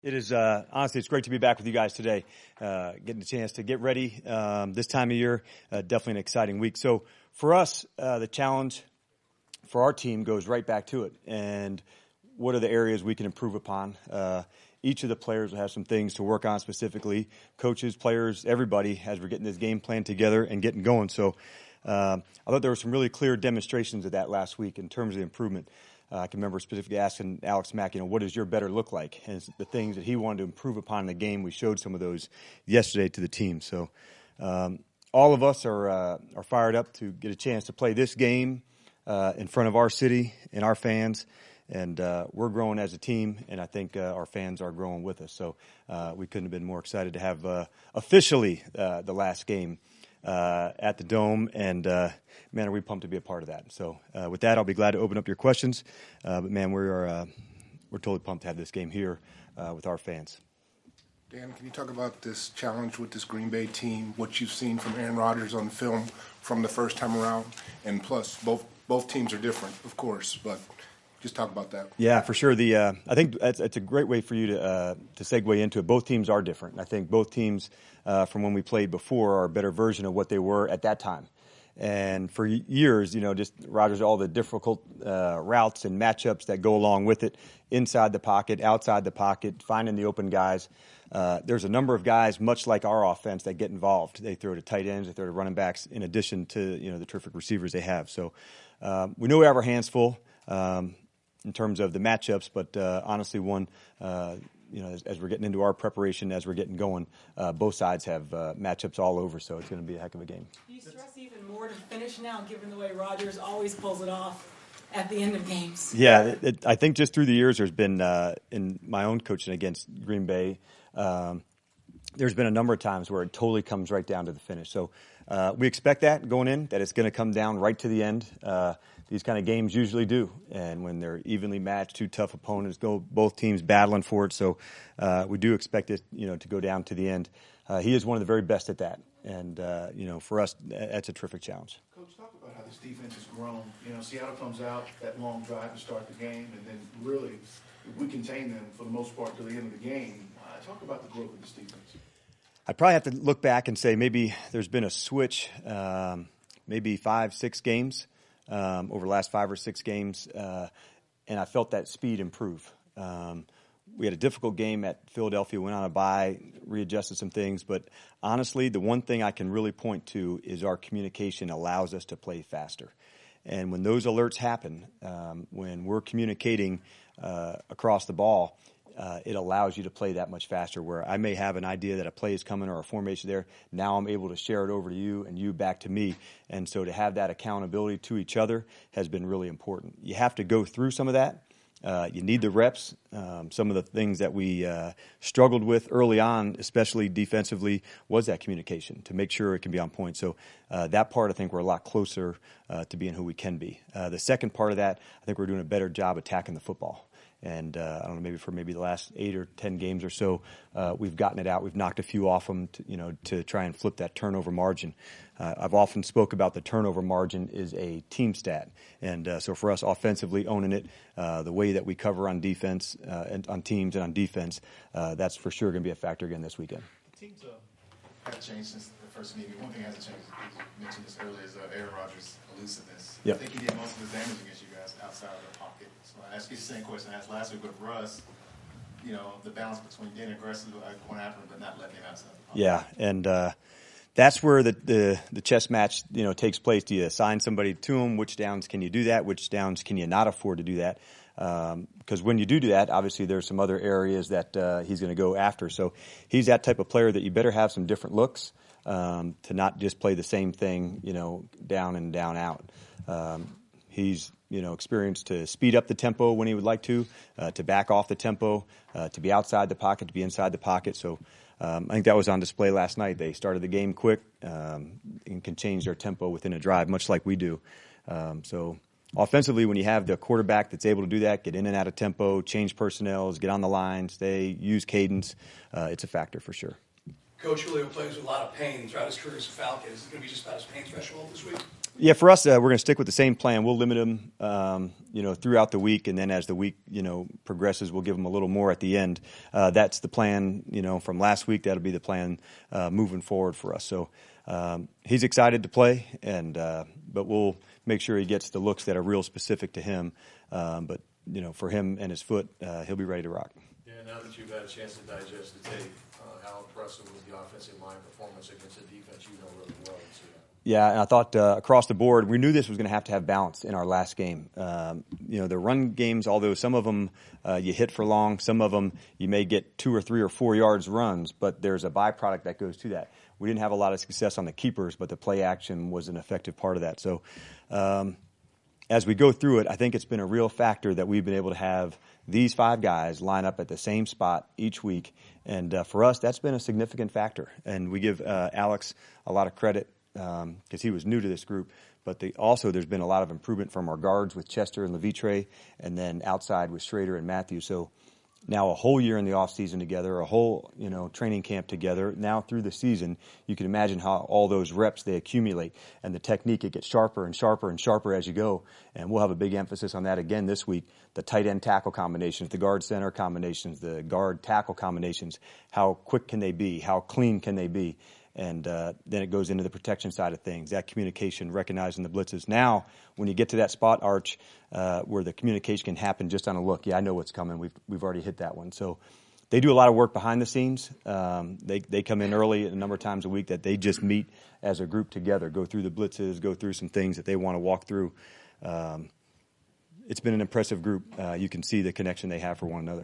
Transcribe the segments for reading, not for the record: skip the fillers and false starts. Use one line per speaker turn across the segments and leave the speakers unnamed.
It is honestly, it's great to be back with you guys today. Getting a chance to get ready this time of year. Definitely an exciting week. So for us, the challenge for our team goes right back to it. And what are the areas we can improve upon? Each of the players will have some things to work on specifically. Coaches, players, everybody, as we're getting this game plan together and getting going. So I thought there were some really clear demonstrations of that last week in terms of improvement. I can remember specifically asking Alex Mack, what does your better look like? And the things that he wanted to improve upon in the game, we showed some of those yesterday to the team. So all of us are fired up to get a chance to play this game in front of our city and our fans. And we're growing as a team, and I think our fans are growing with us. So we couldn't have been more excited to have officially the last game at the Dome, and man, are we pumped to be a part of that. So with that, I'll be glad to open up your questions. But man, we're totally pumped to have this game here with our fans.
Dan, can you talk about this challenge with this Green Bay team, what you've seen from Aaron Rodgers on film from the first time around, and plus both teams are different, of course, but just talk about that.
Yeah, for sure. I think it's a great way for you to segue into it. Both teams are different. I think both teams, from when we played before, are a better version of what they were at that time. And for years, just Rodgers, all the difficult routes and matchups that go along with it, inside the pocket, outside the pocket, finding the open guys. There's a number of guys, much like our offense, that get involved. They throw to tight ends, they throw to running backs, in addition to the terrific receivers they have. So we know we have our hands full in terms of the matchups, but honestly, as we're getting into our preparation, as we're getting going, both sides have matchups all over, so it's going to be a heck of a game.
Do you stress even more to finish now, given the way Rodgers always pulls it off at the end of games?
Yeah, I think just through the years, there's been, in my own coaching against Green Bay, there's been a number of times where it totally comes right down to the finish. So we expect that going in, that it's going to come down right to the end. These kind of games usually do, and when they're evenly matched, two tough opponents, both teams battling for it. So we do expect it, to go down to the end. He is one of the very best at that, and for us, that's a terrific challenge.
Coach, talk about how this defense has grown. Seattle comes out that long drive to start the game, and then really, if we contain them for the most part till the end of the game. Talk about the growth of this defense.
I'd probably have to look back and say maybe there's been a switch, maybe 5-6 games. Over the last 5 or 6 games, and I felt that speed improve. We had a difficult game at Philadelphia, went on a bye, readjusted some things, but honestly, the one thing I can really point to is our communication allows us to play faster. And when those alerts happen, when we're communicating across the ball, it allows you to play that much faster, where I may have an idea that a play is coming or a formation there. Now I'm able to share it over to you and you back to me. And so to have that accountability to each other has been really important. You have to go through some of that. You need the reps. Some of the things that we struggled with early on, especially defensively, was that communication to make sure it can be on point. So that part, I think we're a lot closer to being who we can be. The second part of that, I think we're doing a better job attacking the football. And I don't know, maybe for the last 8 or 10 games or so, we've gotten it out. We've knocked a few off them, to try and flip that turnover margin. I've often spoke about the turnover margin is a team stat, and so for us, offensively owning it, the way that we cover on defense, and on teams and on defense, that's for sure going to be a factor again this weekend.
Teams have changed since the first meeting. One thing that hasn't changed, you mentioned this earlier, is Aaron Rodgers' elusiveness.
Yep.
I think he did most of his damage against you guys outside of the pocket. So I asked you the same question I asked last week with Russ. The balance between being aggressive, going after him, but not letting him outside the pocket. Yeah,
and that's where the chess match takes place. Do you assign somebody to him? Which downs can you do that? Which downs can you not afford to do that? Because when you do that, obviously there's some other areas that he's going to go after. So he's that type of player that you better have some different looks to not just play the same thing, down and down out. He's experienced to speed up the tempo when he would like to back off the tempo, to be outside the pocket, to be inside the pocket. So I think that was on display last night. They started the game quick and can change their tempo within a drive, much like we do. So offensively, when you have the quarterback that's able to do that, get in and out of tempo, change personnel, get on the line, stay, use cadence, it's a factor for sure.
Coach Julio plays with a lot of pain throughout his career as a Falcon. Is it going to be just about his pain threshold this week?
Yeah, for us, we're going to stick with the same plan. We'll limit them, throughout the week, and then as the week, progresses, we'll give them a little more at the end. That's the plan, from last week. That'll be the plan moving forward for us. So he's excited to play, but we'll make sure he gets the looks that are real specific to him. But for him and his foot, he'll be ready to rock.
Yeah, now that you've had a chance to digest the tape, how impressive was the offensive line performance against a defense you know really well in Seattle?
Yeah, and I thought across the board, we knew this was going to have balance in our last game. The run games, although some of them you hit for long, some of them you may get 2 or 3 or 4 yards runs, but there's a byproduct that goes to that. We didn't have a lot of success on the keepers, but the play action was an effective part of that. So as we go through it, I think it's been a real factor that we've been able to have these 5 guys line up at the same spot each week. And for us, that's been a significant factor. And we give Alex a lot of credit because he was new to this group. But there's been a lot of improvement from our guards with Chester and Levitre, and then outside with Schrader and Matthew. So now a whole year in the off season together, a whole training camp together. Now through the season, you can imagine how all those reps they accumulate, and the technique, it gets sharper and sharper and sharper as you go. And we'll have a big emphasis on that again this week. The tight end tackle combinations, the guard center combinations, the guard tackle combinations. How quick can they be? How clean can they be? And then it goes into the protection side of things, that communication, recognizing the blitzes. Now, when you get to that spot, Arch, where the communication can happen just on a look, I know what's coming. We've already hit that one. So they do a lot of work behind the scenes. They come in early a number of times a week that they just meet as a group together, go through the blitzes, go through some things that they want to walk through. It's been an impressive group. You can see the connection they have for one another.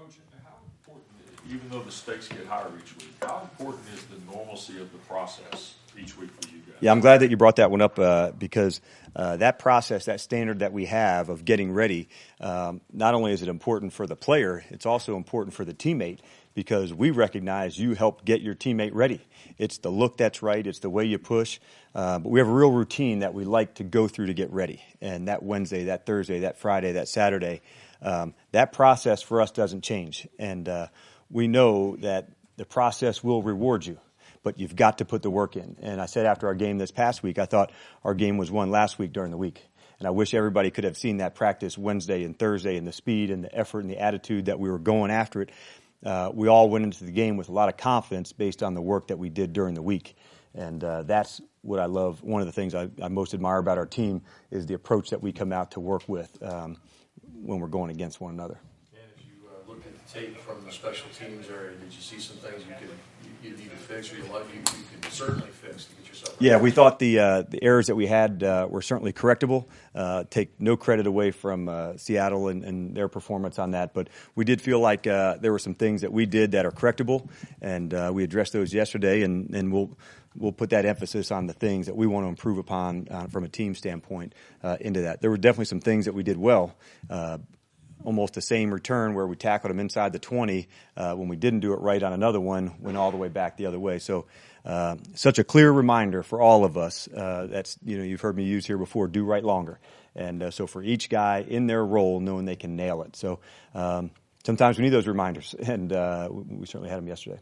Even though the stakes get higher each week, how important is the normalcy of the process each week for you guys?
Yeah, I'm glad that you brought that one up because that process, that standard that we have of getting ready, not only is it important for the player, it's also important for the teammate because we recognize you helped get your teammate ready. It's the look that's right. It's the way you push. But we have a real routine that we like to go through to get ready. And that Wednesday, that Thursday, that Friday, that Saturday, that process for us doesn't change. And we know that the process will reward you, but you've got to put the work in. And I said after our game this past week, I thought our game was won last week during the week. And I wish everybody could have seen that practice Wednesday and Thursday and the speed and the effort and the attitude that we were going after it. We all went into the game with a lot of confidence based on the work that we did during the week. And that's what I love. One of the things I most admire about our team is the approach that we come out to work with when we're going against one another.
Looked at the tape from the special teams area, did you see some things you need to fix, or you could certainly fix to get yourself right?
Yeah, we thought the errors that we had were certainly correctable. Take no credit away from Seattle and their performance on that, but we did feel like there were some things that we did that are correctable, and we addressed those yesterday, and we'll put that emphasis on the things that we want to improve upon from a team standpoint into that. There were definitely some things that we did well. Almost the same return where we tackled them inside the 20 when we didn't do it right on another one, went all the way back the other way. So such a clear reminder for all of us. That's, you've heard me use here before, do right longer. And so for each guy in their role, knowing they can nail it. So sometimes we need those reminders, and we certainly had them yesterday.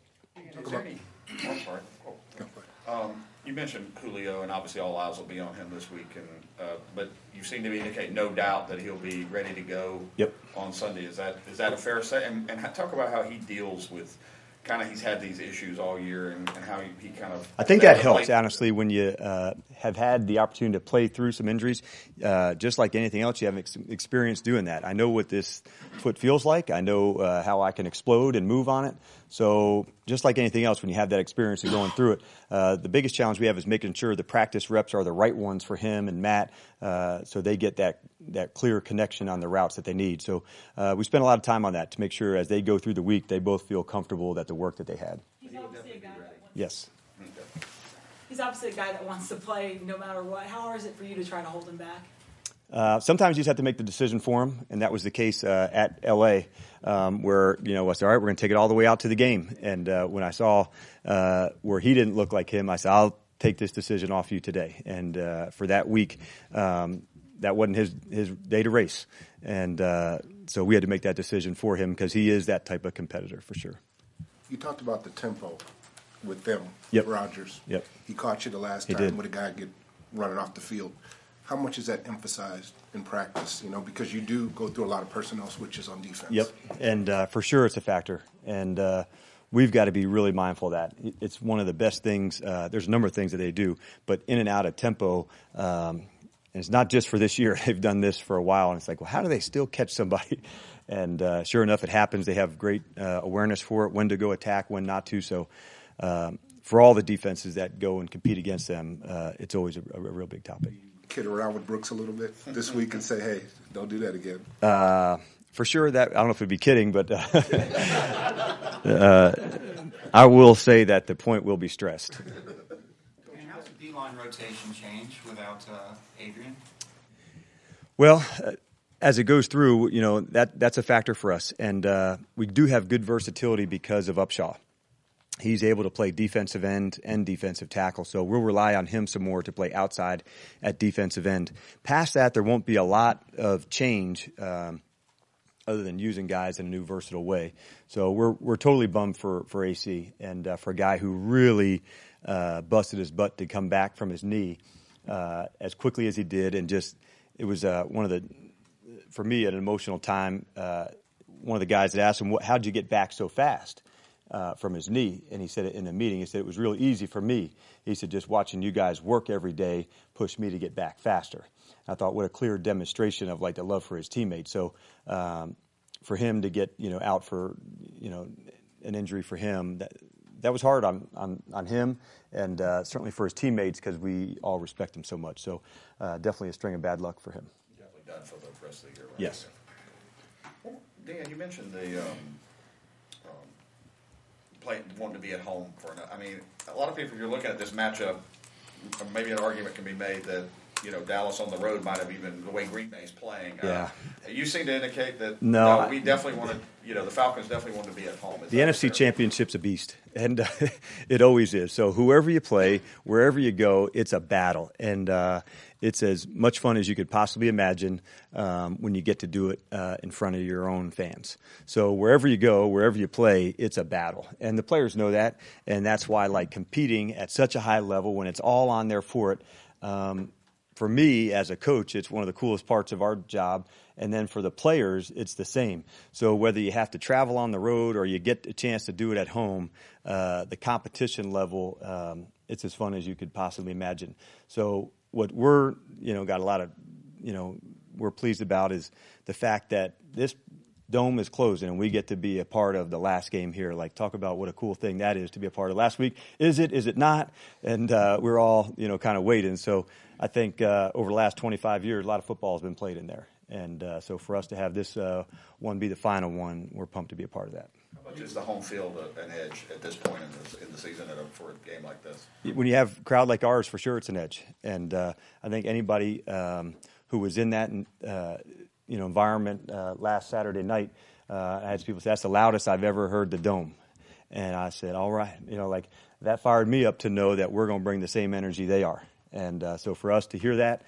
You mentioned Julio, and obviously all eyes will be on him this week. But you seem to indicate no doubt that he'll be ready to go on Sunday. Is that a fair statement? And talk about how he deals with he's had these issues all year and how he kind of.
I think that helps, honestly, when you have had the opportunity to play through some injuries. Just like anything else, you have experience doing that. I know what this foot feels like. I know how I can explode and move on it. So just like anything else, when you have that experience of going through it, the biggest challenge we have is making sure the practice reps are the right ones for him and Matt, so they get that clear connection on the routes that they need. So we spend a lot of time on that to make sure as they go through the week, they both feel comfortable that the work that they had.
He's obviously a guy that wants
Yes.
He's obviously a guy that wants to play no matter what. How hard is it for you to try to hold him back?
Sometimes you just have to make the decision for him, and that was the case at L.A., where, I said, all right, we're going to take it all the way out to the game. And when I saw where he didn't look like him, I said, I'll take this decision off you today. And for that week, that wasn't his day to race. And so we had to make that decision for him because he is that type of competitor for sure.
You talked about the tempo with them,
Yep.
Rodgers.
Yep.
He caught you the last
He
time
did.
with a guy get running off the field. How much is that emphasized in practice? Because you do go through a lot of personnel switches on defense.
Yep, and for sure it's a factor, and we've got to be really mindful of that. It's one of the best things. There's a number of things that they do, but in and out of tempo, and it's not just for this year. They've done this for a while, and it's like, well, how do they still catch somebody? And sure enough, it happens. They have great awareness for it, when to go attack, when not to. So for all the defenses that go and compete against them, it's always a real big topic.
Kid around with Brooks a little bit this week and say, hey, don't do that again.
For sure, that I don't know if it'd be kidding, but I will say that the point will be stressed.
And how's the D-line rotation change without Adrian?
Well, as it goes through, that's a factor for us, and we do have good versatility because of Upshaw. He's able to play defensive end and defensive tackle, so we'll rely on him some more to play outside at defensive end. Past that, there won't be a lot of change other than using guys in a new versatile way. So we're totally bummed for AC, and for a guy who really busted his butt to come back from his knee as quickly as he did, and it was for me, an emotional time. One of the guys that asked him, how'd you get back so fast? From his knee, and he said it in the meeting. He said it was really easy for me. He said just watching you guys work every day pushed me to get back faster. I thought what a clear demonstration of the love for his teammates. So for him to get out for an injury for him, that was hard on him, and certainly for his teammates because we all respect him so much. So definitely a string of bad luck for him.
Definitely done for the rest of the year. Right?
Yes.
Well, Dan, you mentioned the wanting to be at home for enough. I mean, a lot of people, if you're looking at this matchup, maybe an argument can be made that Dallas on the road might have even the way Green Bay is playing.
Yeah.
You seem to indicate that
no,
we definitely want to. The Falcons definitely want to be at home.
The NFC Championship's a beast, and it always is. So whoever you play, wherever you go, it's a battle, and it's as much fun as you could possibly imagine when you get to do it in front of your own fans. So wherever you go, wherever you play, it's a battle, and the players know that, and that's why competing at such a high level when it's all on there for it. For me, as a coach, it's one of the coolest parts of our job. And then for the players, it's the same. So whether you have to travel on the road or you get a chance to do it at home, the competition level, it's as fun as you could possibly imagine. So what we're, got a lot of, we're pleased about is the fact that this dome is closing and we get to be a part of the last game here. Talk about what a cool thing that is to be a part of last week. Is it not? And we're all, kind of waiting. So I think over the last 25 years, a lot of football has been played in there. And so for us to have this one be the final one, we're pumped to be a part of that.
How much is the home field an edge at this point in the season for a game like this?
When you have a crowd like ours, for sure it's an edge. And I think anybody who was in that environment last Saturday night, I had people say, that's the loudest I've ever heard the dome. And I said, all right. That fired me up to know that we're going to bring the same energy they are. And so for us to hear that,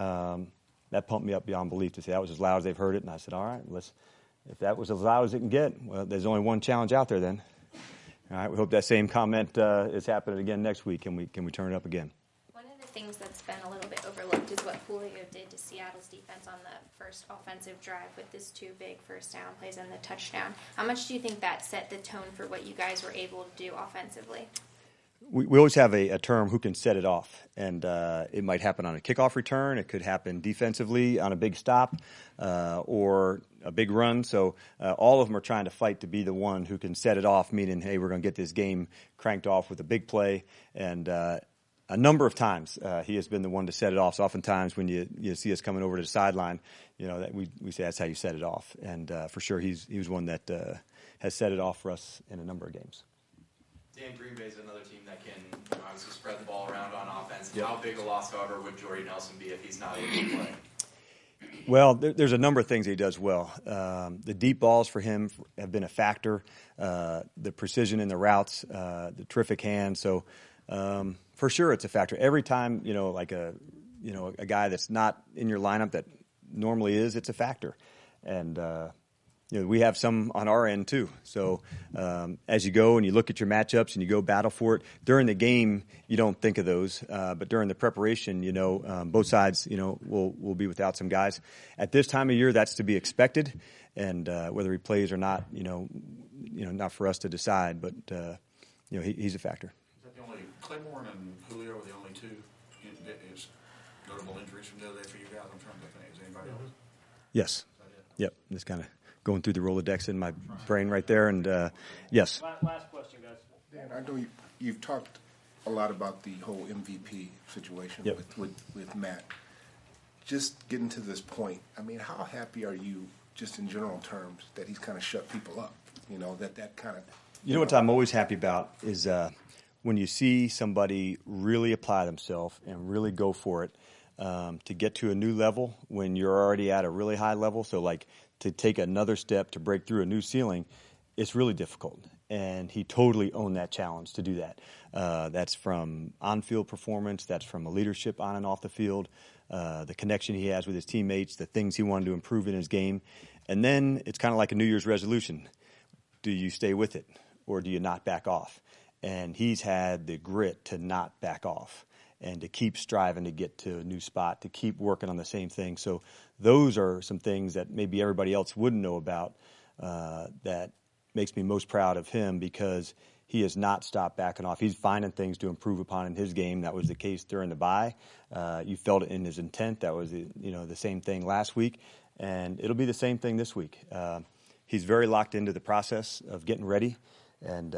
that pumped me up beyond belief to say that was as loud as they've heard it. And I said, all right, if that was as loud as it can get, well, there's only one challenge out there then. All right, we hope that same comment is happening again next week. Can we turn it up again?
One of the things that's been a little bit overlooked is what Julio did to Seattle's defense on the first offensive drive with his 2 big first down plays and the touchdown. How much do you think that set the tone for what you guys were able to do offensively?
We always have a term, who can set it off, and it might happen on a kickoff return. It could happen defensively on a big stop or a big run. So all of them are trying to fight to be the one who can set it off, meaning, hey, we're going to get this game cranked off with a big play. And a number of times he has been the one to set it off. So oftentimes when you see us coming over to the sideline, that we say that's how you set it off. And for sure he was one that has set it off for us in a number of games.
Dan, Green Bay is another team that can obviously spread the ball around on offense.
Yep.
How big a loss, however, would Jordy Nelson be if he's not able to play?
Well, there's a number of things he does well. The deep balls for him have been a factor. The precision in the routes, the terrific hands. So for sure, it's a factor. Every time a guy that's not in your lineup that normally is, it's a factor. And we have some on our end too. So as you go and you look at your matchups and you go battle for it, during the game, you don't think of those. But during the preparation, both sides, will be without some guys. At this time of year, that's to be expected. And whether he plays or not, not for us to decide. But, he's a factor.
Is that the only, Claiborne and Julio are the only two is notable injuries from the other day for you guys? I'm trying to think. Is anybody else?
Yes. Yep. Just kind of going through the Rolodex in my brain right there. And, yes.
Last question, guys.
Dan, I know you've talked a lot about the whole MVP situation with Matt. Just getting to this point, I mean, how happy are you, just in general terms, that he's kind of shut people up? That kind of...
What I'm always happy about is when you see somebody really apply themselves and really go for it to get to a new level when you're already at a really high level. So, like, to take another step to break through a new ceiling, it's really difficult. And he totally owned that challenge to do that. That's from on-field performance. That's from a leadership on and off the field, the connection he has with his teammates, the things he wanted to improve in his game. And then it's kind of like a New Year's resolution. Do you stay with it or do you not back off? And he's had the grit to not back off and to keep striving to get to a new spot, to keep working on the same thing. So those are some things that maybe everybody else wouldn't know about that makes me most proud of him, because he has not stopped backing off. He's finding things to improve upon in his game. That was the case during the bye. You felt it in his intent. That was the same thing last week, and it'll be the same thing this week. He's very locked into the process of getting ready, and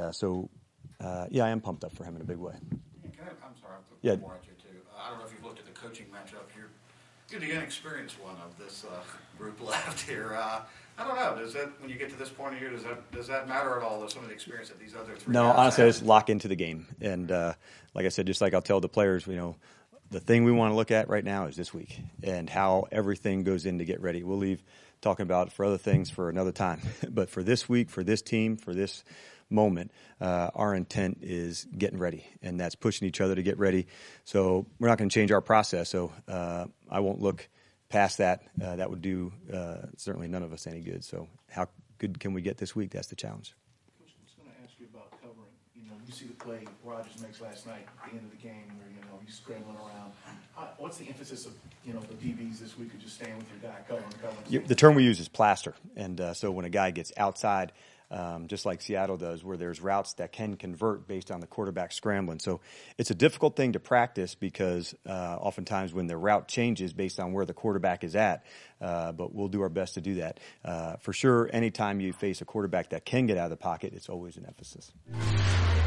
I am pumped up for him in a big way.
I'm sorry, I have more at you too. I don't know if you've looked at the coaching matchup. You're the inexperienced one of this group left here. I don't know. Does that, when you get to this point of year, does that matter at all? There's some of the experience that these other three.
No,
guys
honestly,
have?
I just lock into the game, and like I said, just like I'll tell the players, the thing we want to look at right now is this week and how everything goes in to get ready. We'll leave talking about for other things for another time, but for this week, for this team, for this moment, our intent is getting ready, and that's pushing each other to get ready. So we're not going to change our process. So I won't look past that. That would do certainly none of us any good. So how good can we get this week? That's the challenge.
Coach, I was going to ask you about covering. You see the play Rodgers makes last night at the end of the game where, he's scrambling around. What's the emphasis of, the DBs this week, of just staying with your guy, covering?
The term we use is plaster. And so when a guy gets outside, just like Seattle does, where there's routes that can convert based on the quarterback scrambling. So it's a difficult thing to practice because oftentimes when the route changes based on where the quarterback is at, but we'll do our best to do that. For sure, anytime you face a quarterback that can get out of the pocket, it's always an emphasis.